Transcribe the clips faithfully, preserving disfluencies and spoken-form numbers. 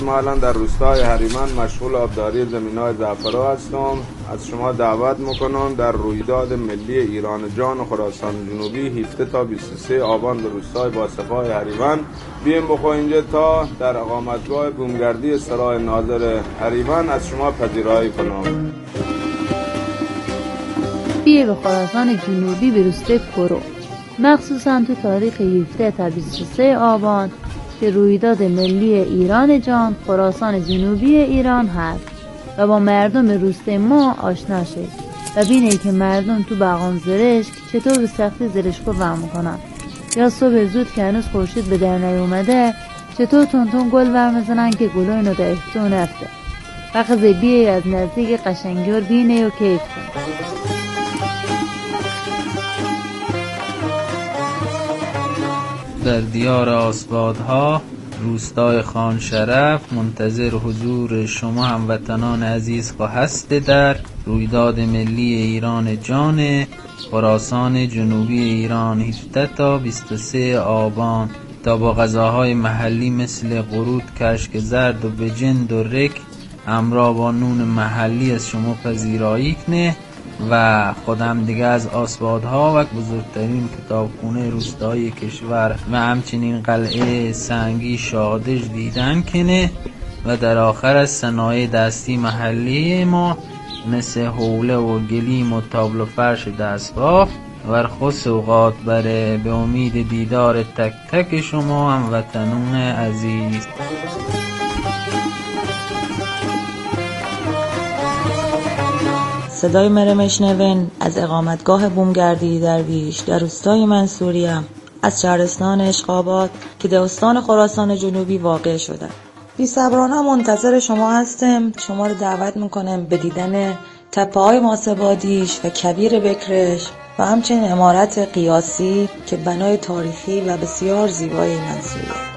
است. ما الان در روستای هریمن مشغول آبداری زمین‌های زعفران هستم. از شما دعوت میکنم در رویداد ملی ایران جان و خراسان جنوبی هفده تا بیست و سه آبان به روستای باصفای هریمن بیایم بخو اینجا تا در اقامتگاه بومگردی سرای ناظر هریمن از شما پذیرایی کنم. بیه به خراسان جنوبی به روستای کرو، مخصوصا تو تاریخ هفده تا بیست و سه آبان که رویداد ملی ایران جان خراسان جنوبی ایران هست و با مردم روستای ما آشنا شد و بینه که مردم تو بغام زرشک چطور به سختی زرشکو ور میکنن، یا صبح زود که هنوز خورشید به در نیومده چطور تونتون گل ور میزنن که گلو اینو در افتو نفته. وقت بیه از نزدیک قشنگیور بینه و کیف کن. در دیار آسبادها روستای خان شرف منتظر حضور شما هموطنان عزیز هست در رویداد ملی ایران جان خراسان جنوبی ایران هفده تا بیست و سه آبان تا با غذاهای محلی مثل قرود، کشک زرد و بجند و رک همراه با نون محلی از شما پذیرایی کنه و خودم دیگه از آسبادها و بزرگترین کتابخونه روستایی کشور و همچنین قلعه سنگی شادش دیدن کنه و در آخر از صنایع دستی محلی ما مثل حوله و گلیم و تابلو فرش دستباف و خصوص اوقات بره به امید دیدار تک تک شما هموطنان عزیز. صدای مره مشنون از اقامتگاه بومگردی درویش در روستای منصوریم از شهرستان عشق‌آباد که در استان خراسان جنوبی واقع شده. بی‌صبرانه منتظر شما هستم. شما رو دعوت میکنم به دیدن تپه‌های ماسبادیش و کبیر بکرش و همچنین عمارت قیاسی که بنای تاریخی و بسیار زیبای منصوریه.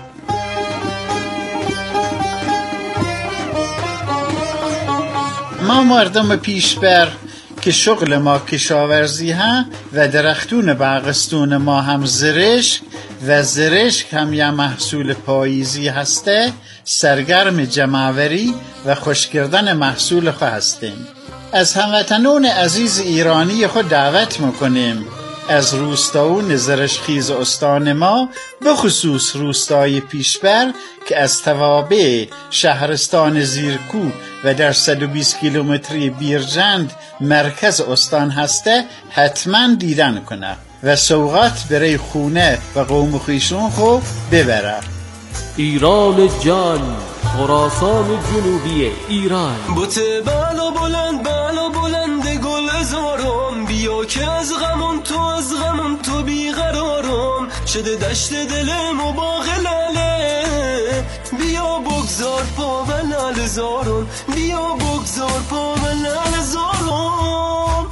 ما مردم پیشبر که شغل ما کشاورزی ها و درختون باغستون ما هم زرشک و زرشک هم یه محصول پاییزی هسته، سرگرم جمعوری و خوش کردن محصول خود هستیم. از هموطنان عزیز ایرانی خود دعوت میکنیم از روستاون زرشخیز استان ما به خصوص روستای پیشبر که از توابع شهرستان زیرکو و در صد و بیست کیلومتری بیرجند مرکز استان هسته حتما دیدن کنه و سوغات برای خونه و قوم خویشون خو ببره. ایران جان خراسان جنوبی ایران بوت بالا بلند بالا بلند گل هزارم بیا که از غمون تو از غمون تو بیقرارم شده دشت دلم و باغ لاله بیا بگذار پا و لاله زارم بیا بگذار پا و لاله زارم.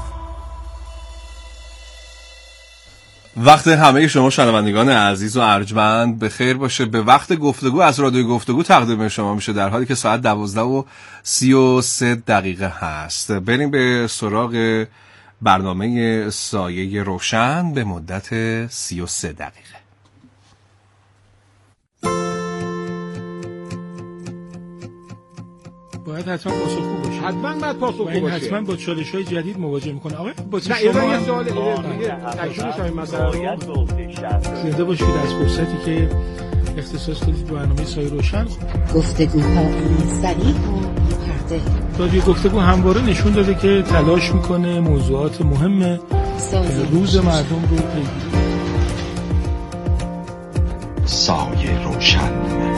وقت همه شما شنوندگان عزیز و ارجمند به خیر باشه. به وقت گفتگو از رادیو گفتگو تقدیم شما میشه در حالی که ساعت دوازده و سی و سه دقیقه هست. بریم به سراغ برنامه سایه روشن به مدت سی و سه دقیقه. باید حتما پاسخگو باشه. حتما باید پاسخگو باشه. این حتما با چالش‌های جدید مواجه میکنه. آقا با نه اینا یه سوال دیگه تکمیل شاید مثلا زنده باشید از فرصتی که اختصاص دادید به برنامه سایه روشن. گفتگوهای سریع و پرده. رادیو گفتگو همواره نشون داده که تلاش میکنه موضوعات مهم روز مردم رو پیگیری. سایه روشن.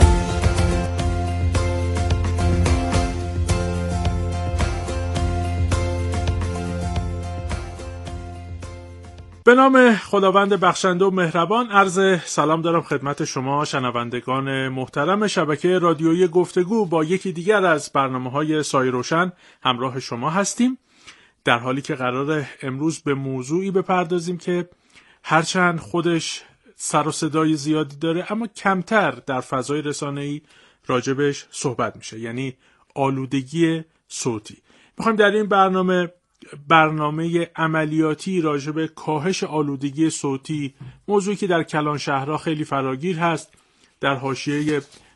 به نام خداوند بخشنده و مهربان عرض سلام دارم خدمت شما شنوندگان محترم شبکه رادیویی گفتگو. با یکی دیگر از برنامه‌های سایه روشن همراه شما هستیم، در حالی که قراره امروز به موضوعی بپردازیم که هرچند خودش سر و صدای زیادی داره اما کمتر در فضای رسانه‌ای راجبش صحبت میشه، یعنی آلودگی صوتی. میخوایم در این برنامه برنامه عملیاتی راجع به کاهش آلودگی صوتی، موضوعی که در کلان شهرها خیلی فراگیر هست، در حاشیه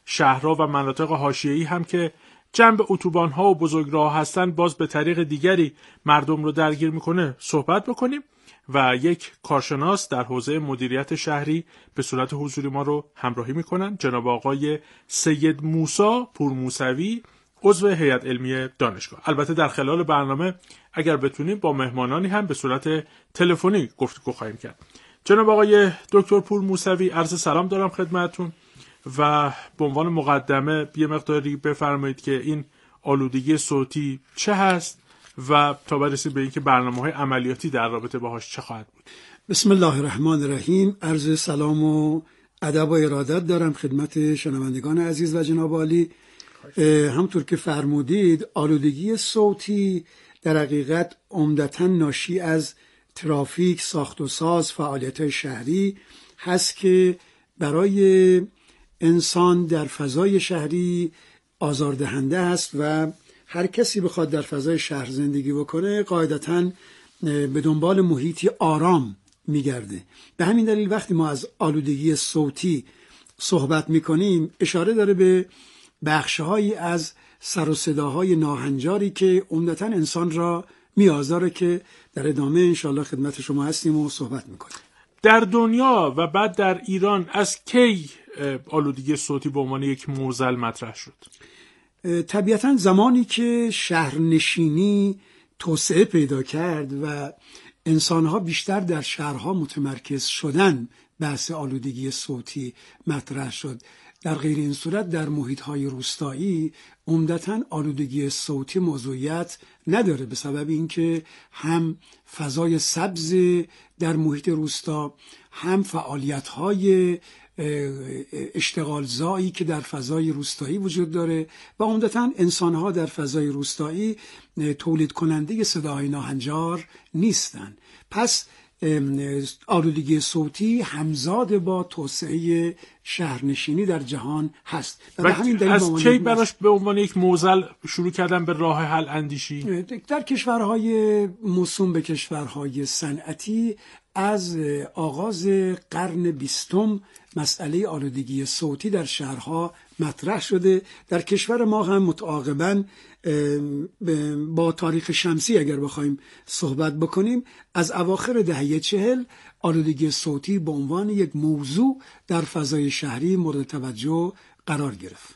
شهرها و مناطق حاشیه‌ای هم که جنب اتوبان‌ها و بزرگراه هستن باز به طریق دیگری مردم رو درگیر میکنه صحبت بکنیم و یک کارشناس در حوزه مدیریت شهری به صورت حضوری ما رو همراهی میکنن، جناب آقای سید موسی پورموسوی، عضو هیئت علمی دانشگاه. البته در خلال برنامه اگر بتونیم با مهمانانی هم به صورت تلفنی گفتگو خواهیم کرد. جناب آقای دکتر پورموسوی، عرض سلام دارم خدمتتون و به عنوان مقدمه یه مقداری بفرمایید که این آلودگی صوتی چه هست و تا برسیم به اینکه برنامه‌های عملیاتی در رابطه باهاش چه خواهد بود. بسم الله الرحمن الرحیم. عرض سلام و ادب و ارادت دارم خدمت شنوندگان عزیز و جناب عالی. همطور که فرمودید آلودگی صوتی در حقیقت عمدتاً ناشی از ترافیک، ساخت و ساز، فعالیت شهری هست که برای انسان در فضای شهری آزاردهنده است و هر کسی بخواد در فضای شهر زندگی بکنه قاعدتاً به دنبال محیطی آرام میگرده. به همین دلیل وقتی ما از آلودگی صوتی صحبت میکنیم اشاره داره به بخشهایی از سر و صداهای ناهنجاری که عمدتاً انسان را میآزاره که در ادامه انشاءالله خدمت شما هستیم و صحبت میکنیم. در دنیا و بعد در ایران از کی آلودگی صوتی به عنوان یک معضل مطرح شد؟ طبیعتاً زمانی که شهرنشینی توسعه پیدا کرد و انسانها بیشتر در شهرها متمرکز شدن بحث آلودگی صوتی مطرح شد. در غیر این صورت در محیط‌های روستایی عمدتاً آلودگی صوتی موضوعیت نداره به سبب اینکه هم فضای سبز در محیط روستا، هم فعالیت‌های اشتغالزایی که در فضای روستایی وجود داره و عمدتاً انسان‌ها در فضای روستایی تولید کننده صداهای ناهنجار نیستن. پس آلودگی صوتی همزاد با توسعه شهرنشینی در جهان هست. و از کی براش به عنوان یک معضل شروع کردن به راه حل اندیشی؟ در کشورهای موسوم به کشورهای صنعتی از آغاز قرن بیستم مسئله آلودگی صوتی در شهرها مطرح شده. در کشور ما هم متعاقباً با تاریخ شمسی اگر بخوایم صحبت بکنیم از اواخر دهه چهل آلودگی صوتی به عنوان یک موضوع در فضای شهری مورد توجه قرار گرفت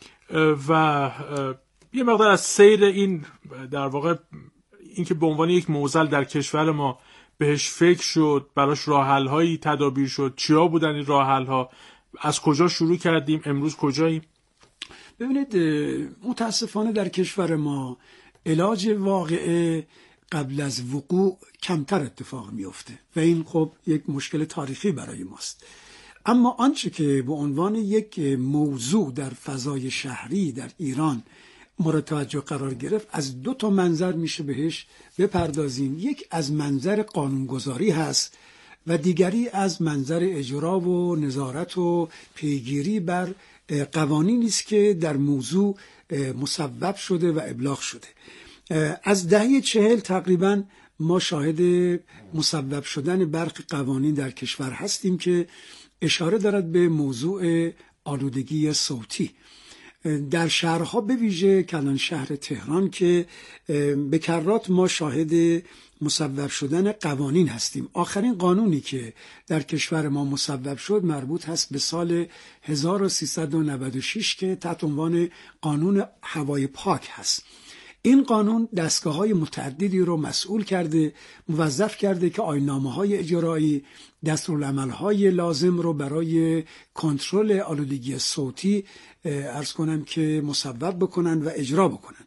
و یه مقدار از سیر این در واقع اینکه به عنوان یک معضل در کشور ما بهش فکر شد، براش راه حل هایی تدابیر شد، چیا بودن این راه حل ها، از کجا شروع کردیم، امروز کجاییم؟ ببینید متاسفانه در کشور ما علاج واقعه قبل از وقوع کمتر اتفاق میفته و این خب یک مشکل تاریخی برای ماست. اما آنچه که به عنوان یک موضوع در فضای شهری در ایران مورد توجه قرار گرفت از دو تا منظر میشه بهش بپردازیم. یک از منظر قانونگذاری هست و دیگری از منظر اجرا و نظارت و پیگیری بر قوانینی است که در موضوع مصوب شده و ابلاغ شده. از دهه چهل تقریبا ما شاهد مصوب شدن برخی قوانین در کشور هستیم که اشاره دارد به موضوع آلودگی صوتی. در شهرها به ویژه کلان شهر تهران که به کرات ما شاهد مصوب شدن قوانین هستیم. آخرین قانونی که در کشور ما مصوب شد مربوط هست به سال هزار و سیصد و نود و شش که تحت عنوان قانون هوای پاک هست. این قانون دستگاه‌های متعددی رو مسئول کرده، موظف کرده که آیین‌نامه‌های اجرایی، دستورالعمل‌های لازم رو برای کنترل آلودگی صوتی عرض کنم که مصوب بکنن و اجرا بکنن.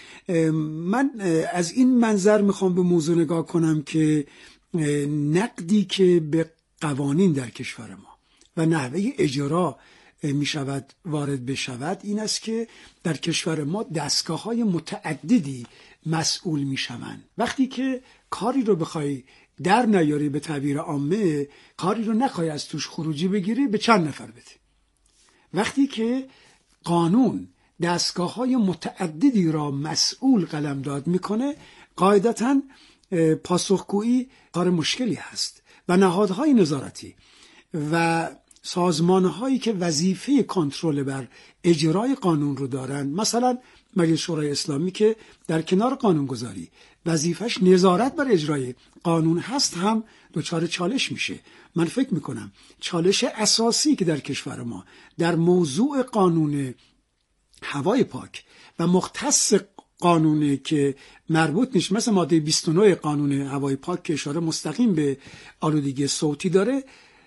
من از این منظر میخوام به موضوع نگاه کنم که نقدی که به قوانین در کشور ما و نحوه اجرا می شود وارد بشود این است که در کشور ما دستگاه‌های متعددی مسئول می شوند. وقتی که کاری رو بخوای در نیاری به تعبیر عامه، کاری رو نخوای از توش خروجی بگیری، به چند نفر بده. وقتی که قانون دستگاه‌های متعددی را مسئول قلمداد میکنه، قاعدتاً پاسخگویی کار مشکلی هست و نهادهای نظارتی و سازمانهایی که وظیفه کنترل بر اجرای قانون رو دارن، مثلا مجلس شورای اسلامی که در کنار قانونگذاری وظیفش نظارت بر اجرای قانون هست، هم دچار چالش میشه. من فکر میکنم چالش اساسی که در کشور ما در موضوع قانون هوای پاک و مختص قانونی که مربوط نیست، مثل ماده بیست و نه قانون هوای پاک که اشاره مستقیم به آلودگی صوتی داره،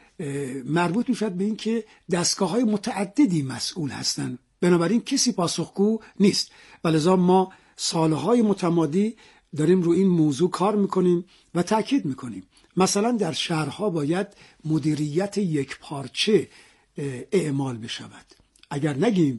مربوط میشد به این که دستگاه‌های متعددی مسئول هستند، بنابراین کسی پاسخگو نیست. ولذا ما سالهای متمادی داریم رو این موضوع کار میکنیم و تاکید میکنیم. مثلا در شهرها باید مدیریت یک پارچه اعمال بشود. اگر نگیم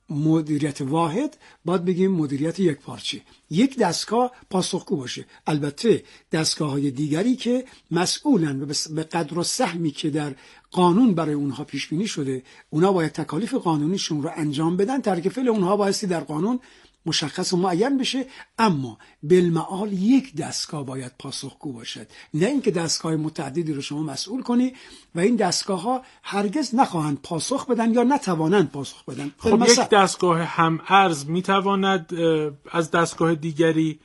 مدیریت واحد، باید بگیم مدیریت یک پارچه، یک دستگاه پاسخگو باشه. البته دستگاه های دیگری که مسئولن و به قدر و سهمی که در قانون برای اونها پیش بینی شده، اونها باید تکالیف قانونیشون رو انجام بدن. ترک فعل اونها بایستی در قانون مشخص و معین بشه، اما بالمعال یک دستگاه باید پاسخگو باشد، نه اینکه دستگاه متعددی رو شما مسئول کنی و این دستگاه ها هرگز نخواهند پاسخ بدن یا نتوانند پاسخ بدن. خب یک دستگاه هم ارز میتواند از دستگاه دیگری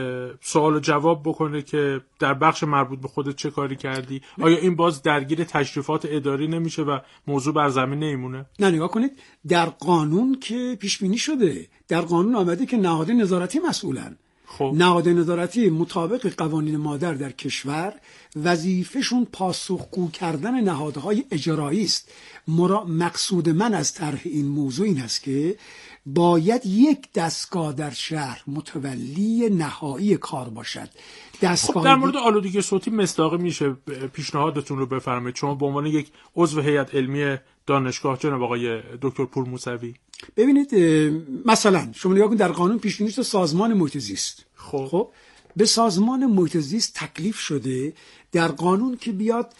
سوال و جواب بکنه که در بخش مربوط به خودت چه کاری کردی؟ آیا این باز درگیر تشریفات اداری نمیشه و موضوع بر زمین نمیمونه؟ نه، نگاه کنید، در قانون که پیش بینی شده، در قانون آمده که نهاد نظارتی مسئولن. خب نهاد نظارتی مطابق قوانین مادر در کشور وظیفه‌شون پاسخگو کردن نهادهای اجرایی است. مرا... مقصود من از طرح این موضوع این است که باید یک دستگاه در شهر متولی نهایی کار باشد. دستگاه در مورد آلودگی صوتی مصداقی میشه پیشنهادتون رو بفرمایید، شما به عنوان یک عضو هیئت علمی دانشگاه جناب آقای دکتر پور موسوی. ببینید مثلا شما نگاه کنید، در قانون پیش بینی شده سازمان محیط زیست. خب. خب به سازمان محیط زیست تکلیف شده در قانون که بیاد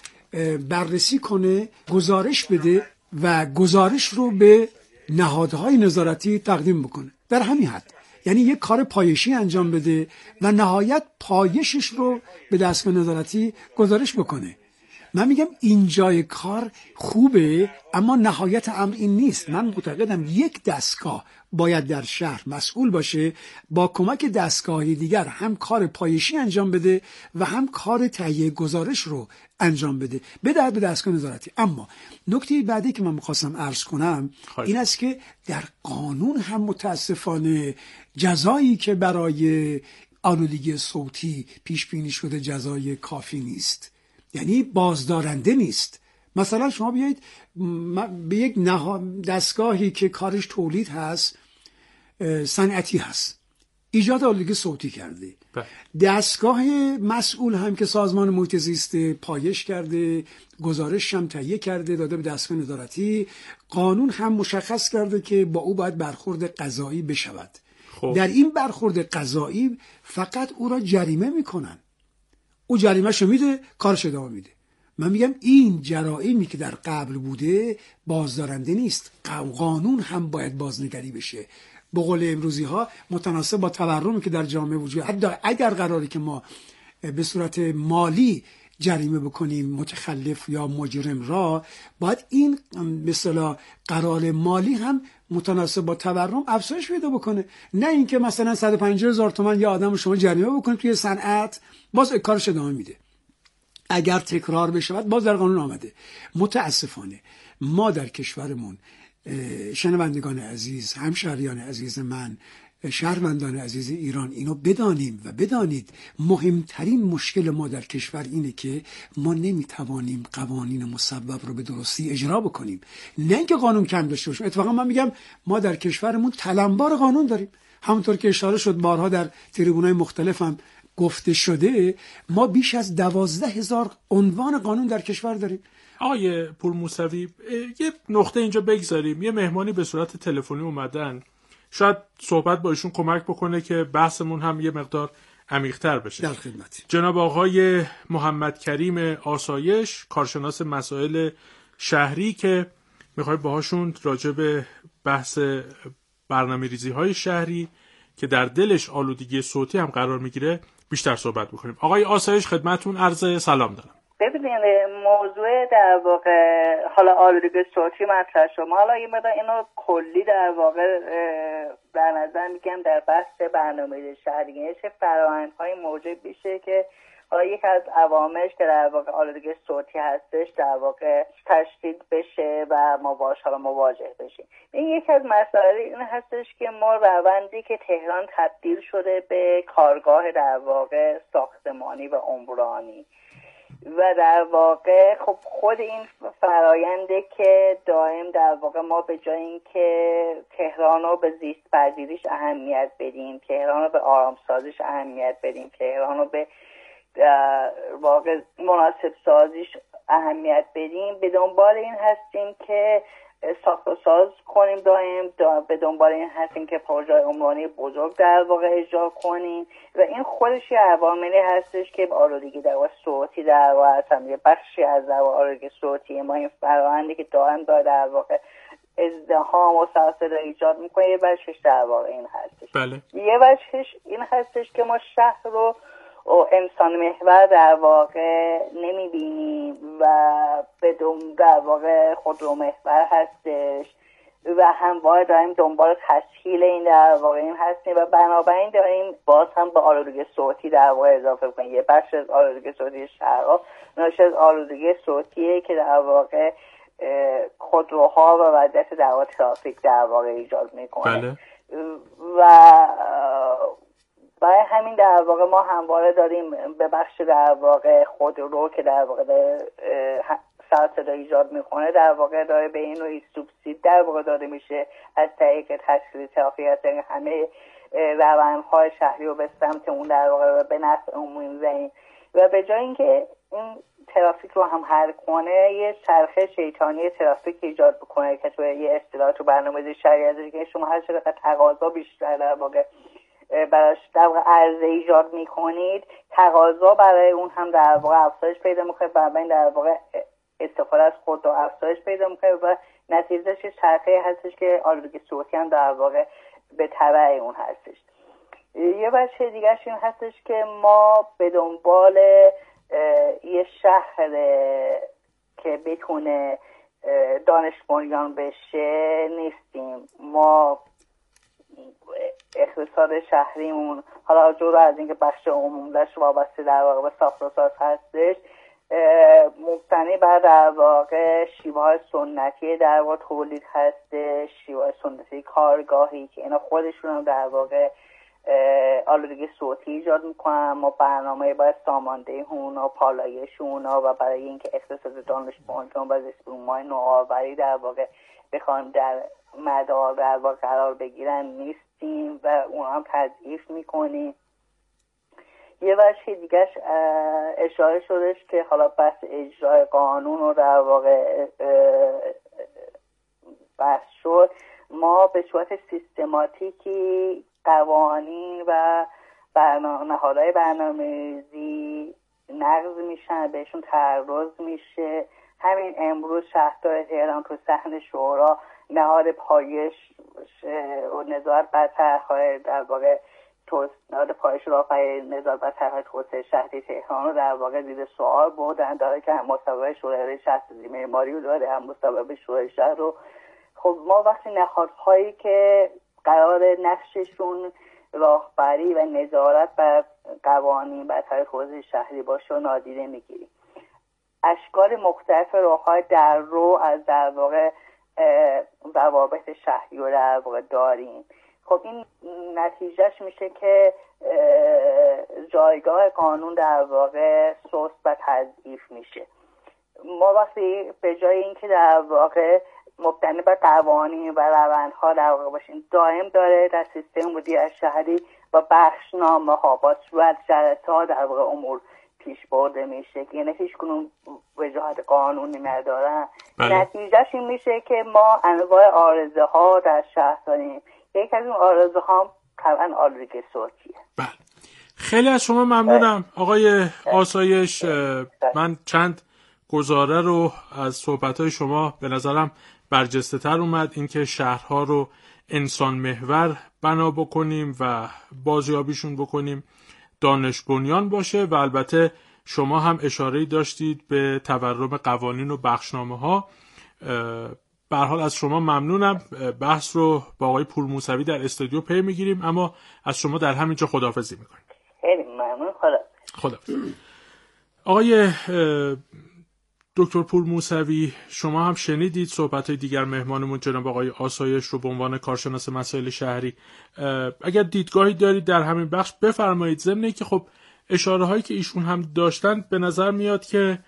بررسی کنه، گزارش بده و گزارش رو به نهادهای نظارتی تقدیم بکنه. در همین حد، یعنی یک کار پایشی انجام بده و نهایت پایشش رو به دستگاه نظارتی گزارش بکنه. من میگم این جای کار خوبه، اما نهایت امر این نیست. من معتقدم یک دستگاه باید در شهر مسئول باشه، با کمک دستگاهی دیگر هم کار پایشی انجام بده و هم کار تهیه گزارش رو انجام بده، بده به دستگاه نظارتی. اما نکته بعدی که من می‌خواستم عرض کنم این است که در قانون هم متاسفانه جزایی که برای آلودگی صوتی پیش بینی شده جزای کافی نیست، یعنی بازدارنده نیست. مثلا شما بیایید به یک دستگاهی که کارش تولید هست، صنعتی هست، ایجاد آلودگی صوتی کرده، دستگاه مسئول هم که سازمان محیط زیست پایش کرده، گزارش هم تهیه کرده داده به دستگاه نظارتی، قانون هم مشخص کرده که با او باید برخورد قضایی بشود. خب. در این برخورد قضایی فقط او را جریمه میکنن، او جریمه‌شو میده، کارش ادامه میده. من میگم این جرائمی که در قبل بوده بازدارنده نیست، قانون هم باید بازنگری بشه. به قول امروزی ها متناسب با تورمی که در جامعه وجود، حتی اگر قراری که ما به صورت مالی جریمه بکنیم متخلف یا مجرم را، باید این به اصطلاح قرار مالی هم متناسب با تورم افزایش پیدا بکنه. نه اینکه مثلا صد و پنجاه هزار تومان یا آدم شما جریمه بکنید توی صنعت، باز کارش ادامه میده. اگر تکرار بشه باز در قانون آمده. متاسفانه ما در کشورمون، شنوندگان عزیز، همشهریان عزیز من، شهروندان عزیز ایران، اینو بدانیم و بدانید مهمترین مشکل ما در کشور اینه که ما نمیتوانیم قوانین مصوب رو به درستی اجرا بکنیم. نه اینکه قانون کم داشته باشیم، اتفاقا من میگم ما در کشورمون تلمبار قانون داریم. همونطور که اشاره شد بارها در تریبونای مختلف هم گفته شده، ما بیش از دوازده هزار عنوان قانون در کشور داریم. آقای پور موسوی، یه نقطه اینجا بگذاریم. یه مهمانی به صورت تلفنی اومدن، شاید صحبت با ایشون کمک بکنه که بحثمون هم یه مقدار عمیق‌تر بشه. در خدمتی. جناب آقای محمد کریم آسایش، کارشناس مسائل شهری، که میخوایم باهاشون راجع به بحث برنامه‌ریزی‌های شهری که در دلش آلودگی صوتی هم قرار میگیره بیشتر صحبت بکنیم. آقای آسایش، خدمتون عرض سلام دارم. ببینید موضوع در واقع حالا آلودگی صوتی مطرح شد. حالا یه مقدار اینو کلی در واقع در نظر میگم در بحث برنامه شهری چه فرآیندهای موجب میشه که حالا یک از عواملش که در واقع آلودگی صوتی هستش در واقع تشدید بشه و ما باش حالا مواجه بشیم. این یک از مسائل این هستش که ما روندی که تهران تبدیل شده به کارگاه در واقع ساختمانی و عمرانی و در واقع خب خود این فراینده که دائم در واقع ما به جای اینکه تهران رو به زیست پذیریش اهمیت بدیم، تهران رو به آرامسازیش اهمیت بدیم، تهران رو به واقع مناسب سازیش اهمیت بدیم، به دنبال این هستیم که ساخت و ساز کنیم، دائم دا به دنبال این هستیم که پروژه عمرانی بزرگ در واقع اجرا کنیم و این خودش یه عواملی هستش که آلودگی در واقع صوتی در واقع اصلا یه بخشی از در واقع آلودگی صوتی ما این فرآیندی که دائم داره در واقع ازدحام و سر صدا ایجاد میکنه. یه بخشش در واقع این هستش. بله. یه بخشش این هستش که ما شهر رو و انسان محور در واقع نمیبینیم و بدون در واقع خودرو محور هستش و همواره داریم دنبال تسهیل این در واقع این هستیم و بنابراین داریم باز هم به آلودگی صوتی در واقع اضافه کنیم. یه بخش از آلودگی صوتی شهرها ناشی از آلودگی صوتیه که در واقع خودروها و وضعیت در واقع ترافیک در واقع ایجاد میکنه. بله. و برای همین در واقع ما همواره داریم به بخش در واقع خودرو که در واقع سر صدا ایجاد میکنه در واقع داره به این نوعی سوبسید در واقع داده میشه از طریق تسهیل ترافیک، از طریق همه روندهای شهری رو به سمت اون در واقع به نفع عمومی می‌بریم و به جای اینکه این ترافیک رو هم حل کنه یه چرخه شیطانی ترافیک ایجاد بکنه که تو یه اصطلاح تو برنامه شهری که شما هر چقدر تقاضا بیشتر در واقع براش در واقع عرضه ایجاد میکنید، تقاضا برای اون هم در واقع افزایش پیدا میکنه، بنابراین در واقع استفاده از خود رو افزایش پیدا میکنه و نتیجهش یه چرخه هستش که آلودگی صوتی هم در واقع به تبع اون هستش. یه بچه دیگرش این هستش که ما به دنبال یه شهر که بتونه دانش بنیان بشه نیستیم. ما اقتصاد شهریمون حالا جدا از اینکه بخش عمومیش وابسته در واقع به ساخت و ساز هستش، مبتنی بر در واقع شیوه های سنتی در واقع تولید هستش، شیوه های سنتی کارگاهی که اینا خودشون هم در واقع آلودگی صوتی ایجاد میکنن. ما برنامه باید ساماندهی اونا، پالایش اونا و برای اینکه اقتصاد دانش بنیان و زیست‌بوم‌های نوآوری در واقع بخوایم در مدار در واقع قرار بگیرن نیستیم و اون هم تضعیف میکنیم. یه وجه دیگهش اشاره شدش که حالا بحث اجرای قانون رو در واقع بحث شد. ما به صورت سیستماتیکی قوانین و برنامه نهادهای برنامه‌ریزی نقض میشن، بهشون تعرض میشه. همین امروز شهردار تهران تو صحن شورا نهاد پایش و نظارت بر طرح‌های در واقع نهاد پایش رو برای نظارت بر طرح‌های توسعه شهری تهران رو در واقع زیر سوال بردن، داره که هم مصوبه شورای شهرداری معماری رو داره، هم مصوبه شورای شهر رو. خب ما وقتی نهادهایی که قرار نقششون راهبری و نظارت بر قوانین بر طرح توسعه شهری باشه و نادیده میگیریم. اشکال مختلف راه‌های در رو از در واقع ضوابط شهری رو در واقع داریم. خب این نتیجهش میشه که جایگاه قانون در واقع سست و تضعیف میشه. ما وقتی به جای اینکه در واقع مبتنی بر قوانین و روندها در واقع باشیم، دائم داره در سیستم مدیریت شهری و بخشنامه ها با صورت جلسه ها در واقع امور پیش برده میشه که یعنی هیچ کنون وجاهت قانونی ندارن. نتیجهش این میشه که ما انواع عارضه ها در شهر داریم. یک از اون عارضه ها طبعا آلودگی صوتیه. بله. خیلی از شما ممنونم آقای آسایش. من چند گزاره رو از صحبت‌های شما به نظرم برجسته تر اومد، اینکه شهرها رو انسان محور بنا بکنیم و بازیابیشون بکنیم، دانش بنیان باشه و البته شما هم اشاره داشتید به تورم قوانین و بخشنامه‌ها. به هر حال از شما ممنونم. بحث رو با آقای پور موسوی در استودیو پی میگیریم، اما از شما در همینجا خداحافظی میکنیم. خیلی ممنون. خدا خداحافظ. آقای دکتر پور موسوی، شما هم شنیدید صحبت‌های دیگر مهمانمون جناب آقای آسایش رو به عنوان کارشناس مسائل شهری. اگر دیدگاهی دارید در همین بخش بفرمایید. ضمن اینکه خب اشاره هایی که ایشون هم داشتن به نظر میاد که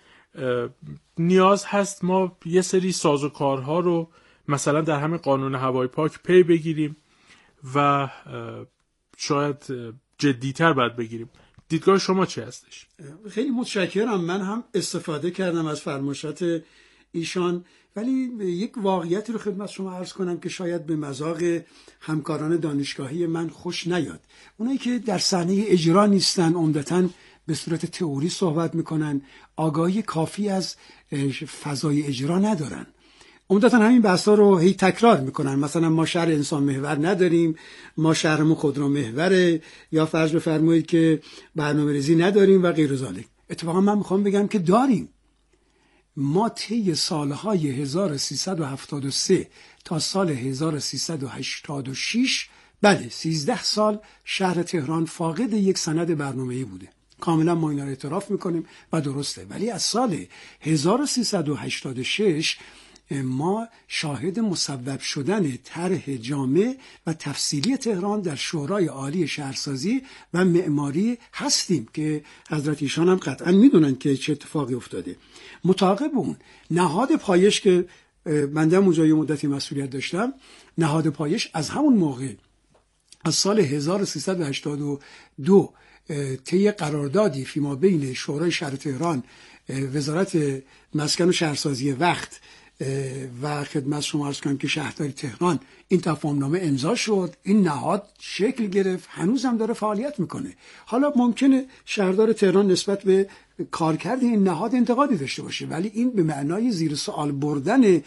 نیاز هست ما یه سری سازوکارها رو مثلا در همین قانون هوای پاک پی بگیریم و شاید جدیتر باید بگیریم. دیدگاه شما چه هستش؟ خیلی متشکرم. من هم استفاده کردم از فرمایشات ایشان، ولی یک واقعیتی رو خدمت شما عرض کنم که شاید به مذاق همکاران دانشگاهی من خوش نیاد. اونایی که در صحنه اجرا نیستن عمدتاً به صورت تئوری صحبت میکنن، آگاهی کافی از فضای اجرا ندارن. عمدتاً همین بحثا رو هی تکرار میکنن. مثلا ما شهر انسان محور نداریم، ما شهرمون خودرو محوره، یا فرض بفرمایید که برنامه‌ریزی نداریم و غیر ذالک. اتفاقا من میخوام بگم که داریم. ما طی سالهای هزار و سیصد و هفتاد و سه تا سال هزار و سیصد و هشتاد و شش، بله سیزده سال شهر تهران فاقد یک سند برنامه‌ای بوده. کاملا ما اینا رو اعتراف میکنیم و درسته. ولی از سال هزار و سیصد و هشتاد و شش ما شاهد مصوب شدن طرح جامع و تفصیلی تهران در شورای عالی شهرسازی و معماری هستیم که حضرت ایشان هم قطعا میدونن که چه اتفاقی افتاده. متعاقب اون نهاد پایش که بنده هم اونجا یه مدتی مسئولیت داشتم، نهاد پایش از همون موقع از سال هزار و سیصد و هشتاد و دو طی قراردادی فیما بین شورای شهر تهران، وزارت مسکن و شهرسازی وقت و خدمت شما عرض کنم که شهرداری تهران این تفاهمنامه امضا شد. این نهاد شکل گرفت، هنوز هم داره فعالیت میکنه. حالا ممکنه شهردار تهران نسبت به کارکرد این نهاد انتقادی داشته باشه، ولی این به معنای زیر سوال بردن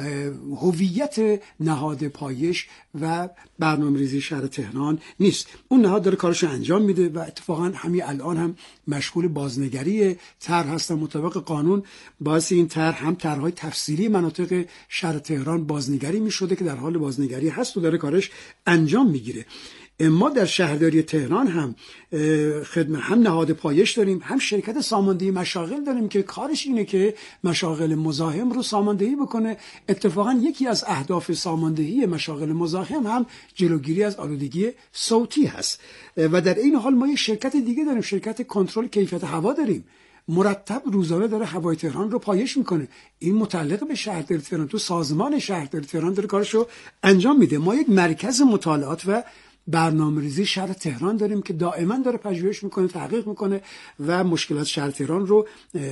هویت نهاد پایش و برنامه‌ریزی شهر تهران نیست. اون نهاد داره کارشو انجام میده و اتفاقا همین الان هم مشغول بازنگری طرح هستن. مطابق قانون باعث این طرح هم طرح‌های تفصیلی مناطق شهر تهران بازنگری میشده که در حال بازنگری هست و داره کارش انجام میگیره. ما در شهرداری تهران هم خدمت هم نهاد پایش داریم، هم شرکت ساماندهی مشاغل داریم که کارش اینه که مشاغل مزاحم رو ساماندهی بکنه. اتفاقا یکی از اهداف ساماندهی مشاغل مزاحم هم جلوگیری از آلودگی صوتی هست. و در این حال ما یک شرکت دیگه داریم، شرکت کنترل کیفیت هوا داریم، مرتب روزانه داره هوای تهران رو پایش میکنه. این متعلق به شهرداری تهران، تو سازمان شهرداری تهران داره کارشو انجام میده. ما یک مرکز مطالعات و برنامه‌ریزی شهر تهران داریم که دائما داره پژوهش میکنه، تحقیق میکنه و مشکلات شهر تهران رو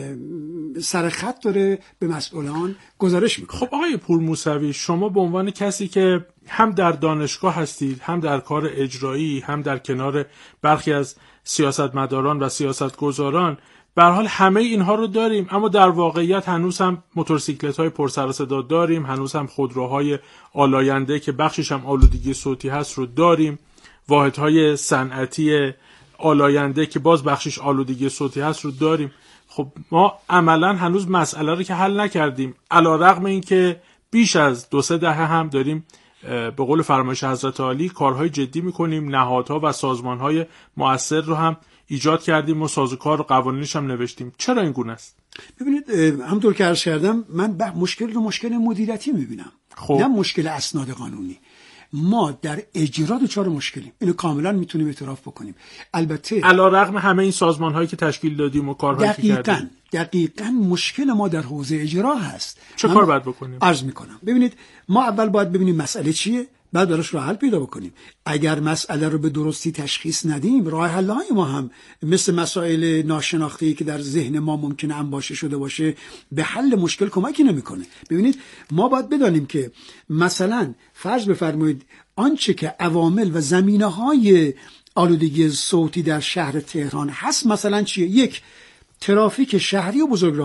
سر خط داره به مسئولان گزارش میکنه. خب آقای پور موسوی، شما به عنوان کسی که هم در دانشگاه هستید، هم در کار اجرایی، هم در کنار برخی از سیاستمداران و سیاستگزاران، به هر حال همه اینها رو داریم، اما در واقعیت هنوز هم موتورسیکلت‌های پر سر و صدا داریم، هنوز هم خودروهای آلاینده که بخشش هم آلودگی صوتی هست رو داریم، واحدهای صنعتی آلاینده که باز بخشش آلودگی صوتی هست رو داریم. خب ما عملا هنوز مسئله رو که حل نکردیم، علی‌رغم اینکه بیش از دو سه دهه هم داریم به قول فرمایش حضرت عالی کارهای جدی میکنیم، نهادها و سازمانهای مؤثر رو هم ایجاد کردیم و سازوکار و قوانینش هم نوشتیم. چرا این گونه است؟ ببینید همونطور که عرض کردم، من مشکل رو مشکل مدیریتی میبینم، خب. نه مشکل اسناد قانونی. ما در اجرا دچار مشکلیم، اینو کاملا میتونیم اعتراف بکنیم. البته علی‌رغم همه این سازمان‌هایی که تشکیل دادیم و کارهایی که کردیم، دقیقاً دقیقاً مشکل ما در حوزه اجرا هست. چه کار باید بکنیم؟ عرض میکنم. ببینید ما اول باید ببینیم مسئله چیه، بعد براش راه حل پیدا بکنیم. اگر مسئله رو به درستی تشخیص ندیم، راه حل‌های ما هم مثل مسائل ناشناخته‌ای که در ذهن ما ممکنه انباشته شده باشه به حل مشکل کمکی نمی‌کنه. ببینید ما باید بدانیم که مثلا فرض بفرمایید آنچه که عوامل و زمینه‌های آلودگی صوتی در شهر تهران هست مثلا چیه؟ یک، ترافیک شهری و بزرگراه‌ها.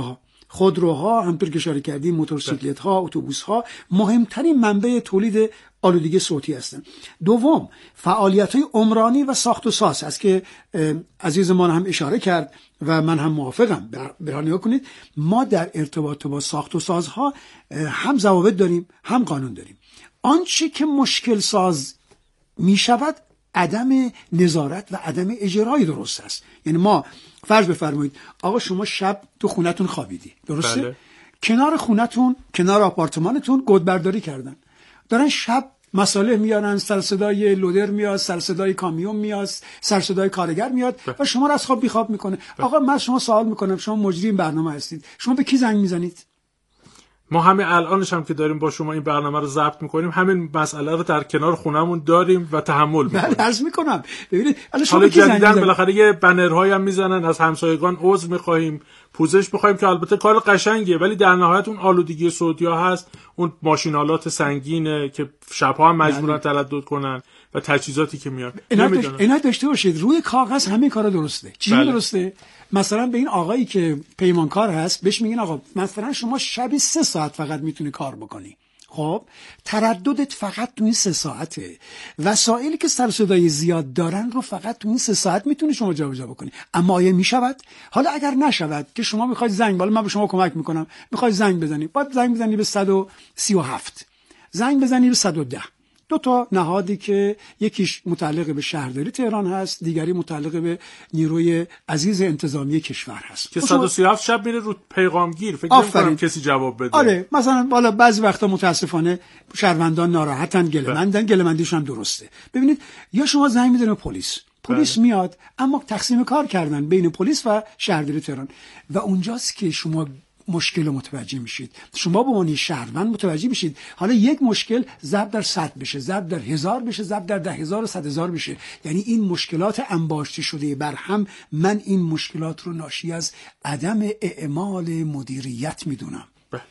خودروها، همطور که اشاره کردیم موتورسیکلت ها، اتوبوس ها مهمترین منبع تولید آلودگی صوتی هستند. دوم، فعالیت های عمرانی و ساخت و ساز است که عزیزمان هم اشاره کرد و من هم موافقم. برای نگاه کنید، ما در ارتباط با ساخت و سازها هم ضوابط داریم هم قانون داریم. آنچه که مشکل ساز می شود عدم نظارت و عدم اجرای درست است. یعنی ما فرض بفرمایید آقا شما شب تو خونتون خوابیدی، درسته؟ بله. کنار خونتون، کنار آپارتمانتون گودبرداری کردن، دارن شب مساله میارن، سر صدای لودر میاد، سر صدای کامیون میاد، سر صدای کارگر میاد و شما رو از خواب بیخواب میکنه. آقا من شما سوال میکنم، شما مجری این برنامه هستید، شما به کی زنگ میزنید؟ ما همین الانش هم که داریم با شما این برنامه رو ضبط میکنیم همین مسئله رو در کنار خونمون داریم و تحمل میکنیم. بله عرض میکنم. ببینید الان شما حالا جدیدن بالاخره یه بنرهایی هم میزنن از همسایگان عذر میخوایم، پوزش میخوایم، که البته کار قشنگیه، ولی در نهایت اون آلودگی صوتی ها هست، اون ماشینالات سنگینه که شبها هم مجبورن تردد کنن و تجهیزاتی که میاد. اینا داشته باشید روی کاغذ همه کارا درسته. چی بله. درسته؟ مثلا به این آقایی که پیمانکار هست بهش میگن آقا مثلا شما شبی سه ساعت فقط میتونی کار بکنی. خب ترددت فقط تو این سه ساعته. وسایلی که سر صدای زیاد دارن رو فقط تو این سه ساعت میتونی شما جابجا بکنی. اما آیا میشود؟ حالا اگر نشود که شما میخواید زنگ، بالا من به شما کمک میکنم، میخواید زنگ بزنی، باید زنگ بزنی به صد و سی و هفت، زنگ بزنی به صد و ده. دو تا نهادی که یکیش متعلق به شهرداری تهران هست، دیگری متعلق به نیروی عزیز انتظامی کشور هست که صد و سی و هفت شب میره رو پیغامگیر، فکر نمی‌کنم کسی جواب بده. آره مثلا بالا بعضی وقتا متاسفانه شهروندان ناراحتن، گله‌مندن، گله‌مندیش هم درسته. ببینید یا شما زنگ می‌زنید به پلیس، پلیس بله. میاد، اما تقسیم کار کردن بین پلیس و شهرداری تهران و اونجاست که شما مشکل رو متوجه میشید. شما به عنوان شهروند متوجه میشید حالا یک مشکل ضرب در صد بشه، ضرب در هزار بشه، ضرب در ده هزار و صد هزار بشه. یعنی این مشکلات انباشته شده بر هم، من این مشکلات رو ناشی از عدم اعمال مدیریت میدونم.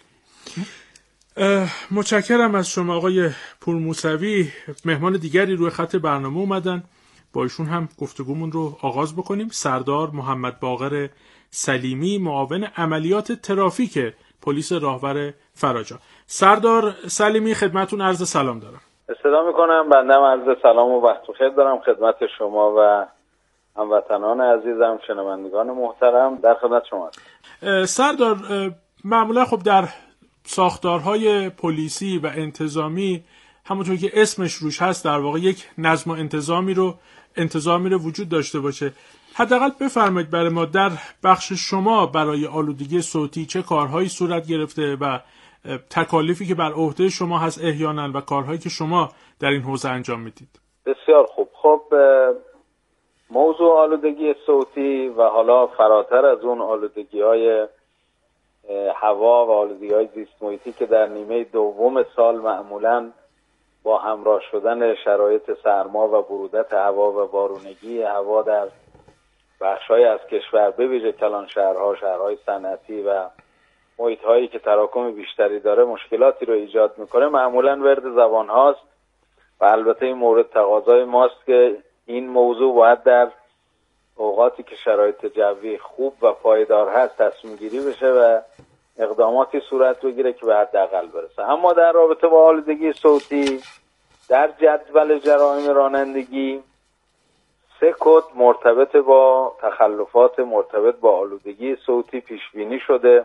متشکرم از شما آقای پور موسوی. مهمان دیگری روی خط برنامه اومدن، با ایشون هم گفتگومون رو آغاز بکنیم. سردار محمد باقر سلیمی، معاون عملیات ترافیک پلیس راهور فراجا. سردار سلیمی خدمتون عرض سلام دارم. استفاده میکنم، بندم عرض سلام و وقت بخیر دارم خدمت شما و هموطنان عزیزم، شنوندگان محترم، در خدمت شما. سردار معمولا خب در ساختارهای پلیسی و انتظامی همونطور که اسمش روش هست در واقع یک نظم و انتظامی رو انتظامی رو وجود داشته باشه. حداقل بفرمایید برای ما در بخش شما برای آلودگی صوتی چه کارهایی صورت گرفته و تکالیفی که بر عهده شما هست احیانا و کارهایی که شما در این حوزه انجام میدید. بسیار خوب. خب موضوع آلودگی صوتی و حالا فراتر از اون آلودگی‌های هوا و آلودگی‌های زیست محیطی که در نیمه دوم سال معمولاً با همراه شدن شرایط سرما و برودت هوا و بارونگی هوا در بخش‌های از کشور به ویژه کلان شهرها، شهرهای صنعتی و محیط‌هایی که تراکم بیشتری داره مشکلاتی رو ایجاد میکنه، معمولاً ورد زبان هاست و البته این مورد تقاضای ماست که این موضوع باید در اوقاتی که شرایط جوی خوب و پایدار هست تصمیم گیری بشه و اقداماتی صورت بگیره که به حداقل برسه. اما در رابطه با آلودگی صوتی در جدول جرایم رانندگی سه کد مرتبط با تخلفات مرتبط با آلودگی صوتی پیش بینی شده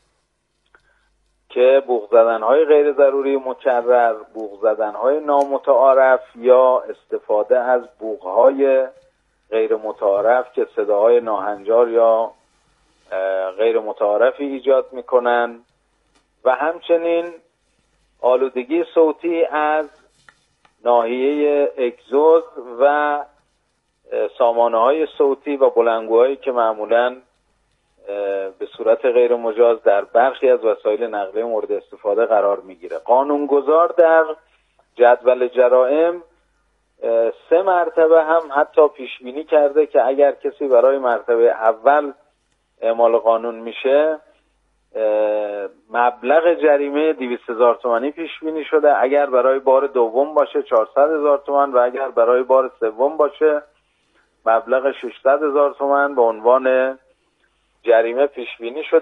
که بوق زدن‌های غیر ضروری مکرر، بوق زدن‌های نامتعارف یا استفاده از بوق‌های غیر متعارف که صداهای ناهنجار یا غیر متعارفی ایجاد میکنن و همچنین آلودگی صوتی از ناحیه اگزوز و سامانه‌های صوتی و بلندگوهایی که معمولاً به صورت غیر مجاز در برخی از وسایل نقلیه مورد استفاده قرار میگیره. قانونگذار در جدول جرائم سه مرتبه هم حتی پیش بینی کرده که اگر کسی برای مرتبه اول اعمال قانون میشه مبلغ جریمه دویست هزار تومانی پیش بینی شده، اگر برای بار دوم باشه چهارصد هزار تومان و اگر برای بار سوم باشه مبلغ ششصد هزار تومان به عنوان جریمه پیش بینی شده.